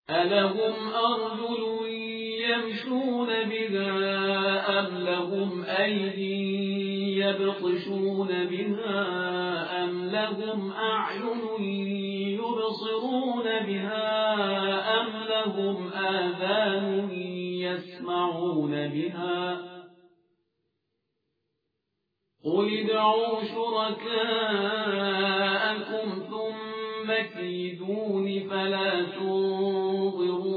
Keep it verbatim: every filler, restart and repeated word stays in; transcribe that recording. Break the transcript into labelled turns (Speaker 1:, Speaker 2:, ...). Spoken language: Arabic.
Speaker 1: ألهم أرجل يمشون بها أم لهم أيدي يبطشون بها أم لهم أعين يبصرون بها أم لهم آذان يسمعون بها قل ادعوا شركاءكم ثم كيدون فلا تنظرون